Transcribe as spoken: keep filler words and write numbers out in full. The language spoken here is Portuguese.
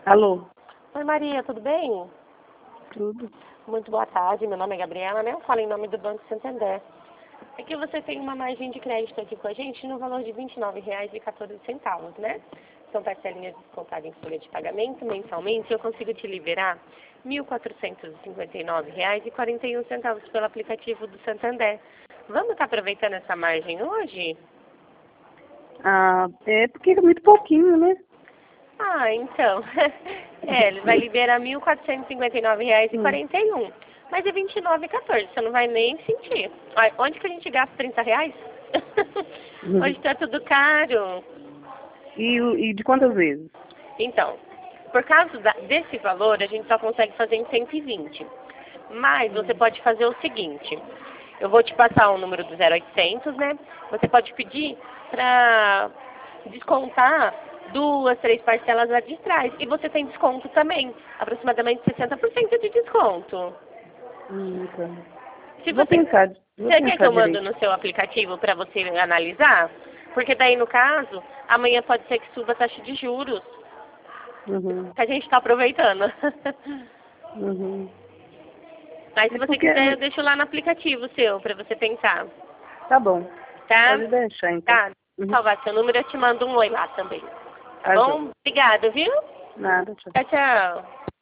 Alô? Oi, Maria, tudo bem? Tudo. Muito boa tarde, meu nome é Gabriela, né? Eu falo em nome do Banco Santander. É que você tem uma margem de crédito aqui com a gente no valor de vinte e nove reais e quatorze centavos, né? São parcelinhas descontadas em folha de pagamento mensalmente e eu consigo te liberar mil quatrocentos e cinquenta e nove reais e quarenta e um centavos pelo aplicativo do Santander. Vamos estar aproveitando essa margem hoje? Ah, é porque é muito pouquinho, né? Ah, então. É, ele vai liberar mil quatrocentos e cinquenta e nove reais e quarenta e um. Mas é vinte e nove e quatorze, você não vai nem sentir. Olha, onde que a gente gasta trinta reais? Hoje tá tudo caro. E, o- e de quantas vezes? Então, por causa da- desse valor, a gente só consegue fazer em cento e vinte. Mas você pode fazer o seguinte. Eu vou te passar o número do zero oitocentos, né? Você pode pedir para descontar duas, três parcelas lá de trás. E você tem desconto também. Aproximadamente sessenta por cento de desconto. Hum, tá. Se Vou você, pensar, vou você quer que pensar eu mando direito. no seu aplicativo para você analisar? Porque daí, no caso, amanhã pode ser que suba a taxa de juros. Uhum, Que a gente está aproveitando. uhum. Mas se É você porque... quiser, eu deixo lá no aplicativo seu para você pensar. Tá bom, Tá? pode deixar então. Tá. Uhum. Salvar seu número, eu te mando um oi lá também. Tá Tá, bom? joia. Obrigada, viu? Nada, tchau. Tchau, tchau.